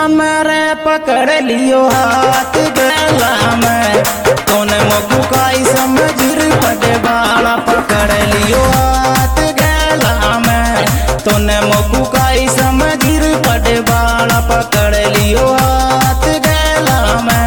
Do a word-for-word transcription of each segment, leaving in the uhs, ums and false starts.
मेरे पकड़ लियो हाथ गला में तोने मोकू काई समझ पटे बाला पकड़ लियो हाथ गला में तोने मोकू काई समझ पटे बाला पकड़ लियो हाथ गला में।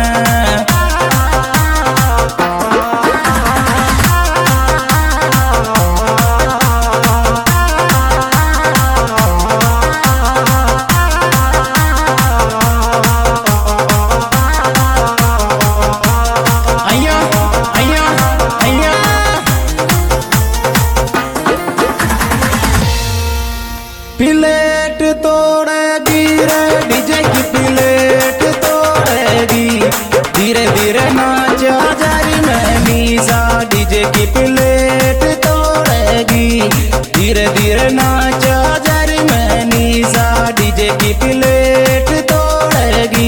प्लेट तोड़ेगी रे डीजे की प्लेट तोड़ेगी धीरे धीरे नाच जारी में मीसा डीजे की प्लेट तोड़ेगी धीरे धीरे नाच जारी में मीसा डीजे की प्लेट तोड़ेगी।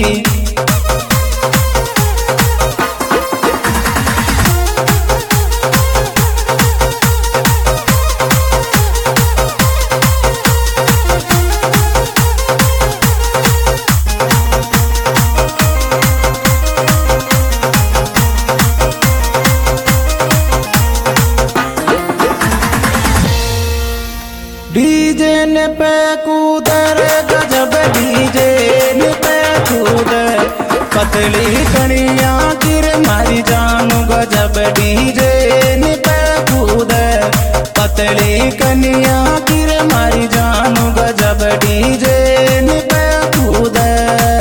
डीजे ने पे कूदर गजब डीजे ने पे कूदर पतली कनिया गिर मारी जानू गजब डीजे ने पे कूदर पतली कनिया गिर मारी जानू गजब डीजे ने पे कूदर।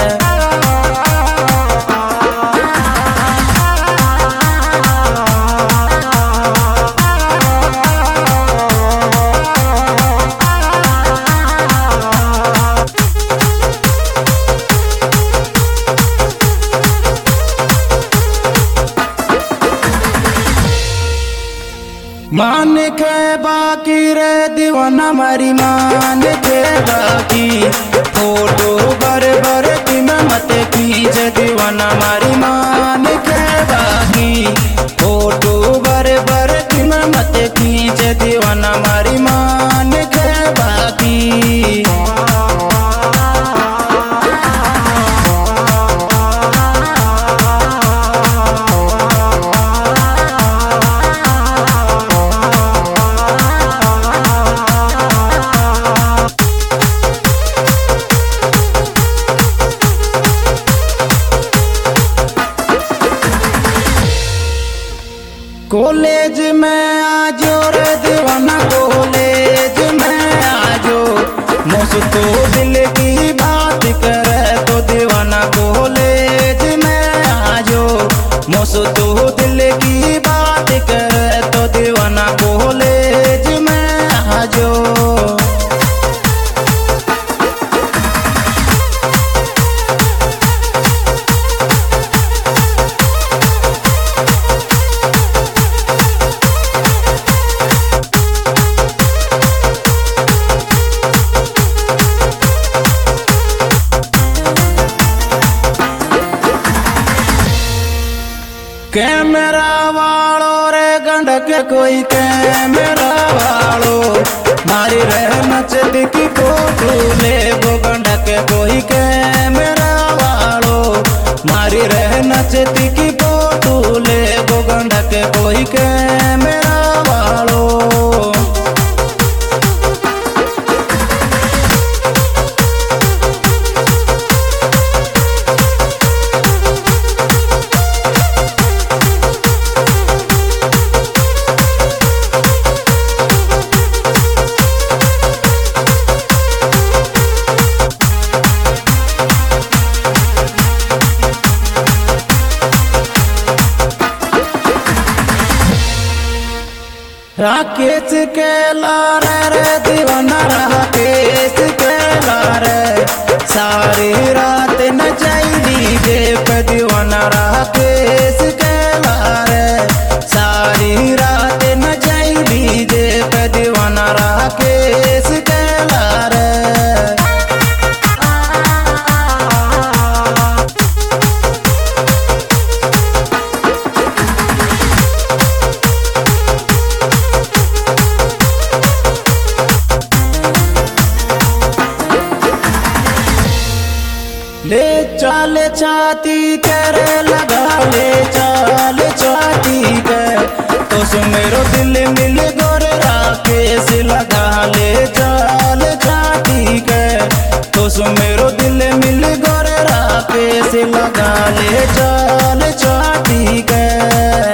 मान के बाकी रे दीवाना मारी मान के बाकी फोटो बर बर दिन मत खींच दीवाना मारी मान के बाकी फोटो बर बर दिन मत खींच दीवाना मारी मान के बाकी। कॉलेज में आजो रे दीवाना कॉलेज में आजो मुझ तो दिल की बात करे तो दीवाना कॉलेज में आजो मुझ तो दिल की बात करे तो दीवाना कॉलेज में आजो। कैमरा वालो रे गंडक कोई कैमरा वालो मारी रह नचद की फोटो ले वो गंडक कोई कैमरा वालो मारी रह नचद की फोटो ले वो गंडक कोई कैमरा वालो। राकेश के लारे रे दीवाना राकेश के लारे सारी रात नचाई डीजे पे दीवाना राकेश के लारे सारी रात नचाई डीजे पे दीवाना राकेश के लारे। ले चाल छाती कर लगा ले चाल छाती कर तो सो मेरो दिल मिल गोर राकेश लगा ले चाल छाती कर तो सो मेरो दिल मिल गोर राकेश लगा ले चाल छाती कर।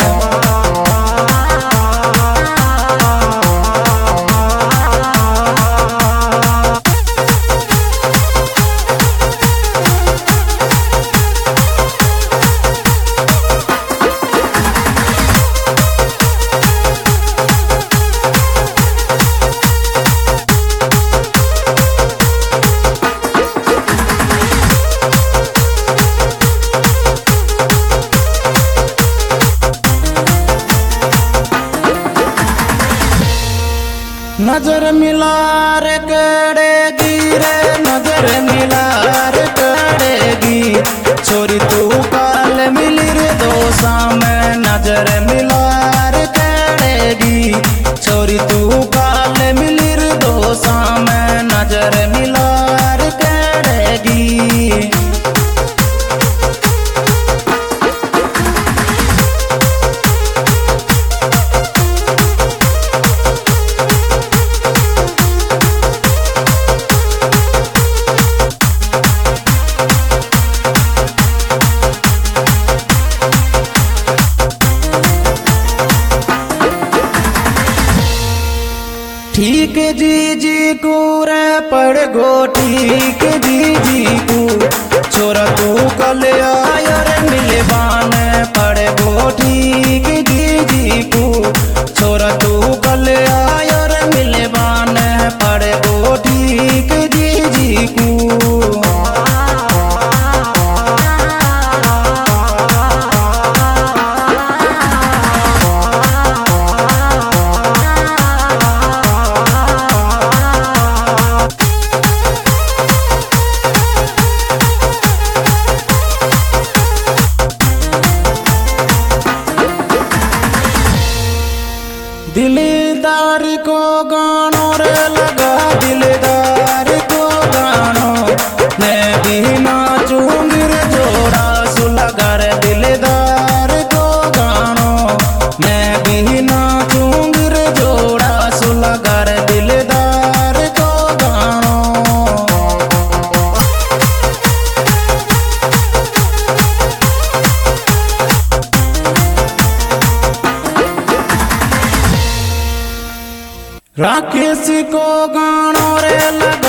नजर मिलार करेगी रे नजर मिलार करेगी छोरी तू काल मिली रे दोसा में नजर मिलार करेगी छोरी तू काल मिली रे दोसा में नजर मिलार करेगी। ठीक जी जी को रे पड़ गो ठीक जी जी को छोरा तू कल आयो रे मिलवान पड़ गो ठीक जी जी को छोरा तू कल आयो रे मिलवान पड़ गो ठीक जी जी को। दिलदार को गानो रे लगा दिलदार को गानो मैं भी नाचूंगी रे जोड़ा सुलगा रे दिलदार को गानो मैं भी नाचूंगी रे जोड़ा सुलगा रे दिलदार को गानो। राकेश को गानो रे लगा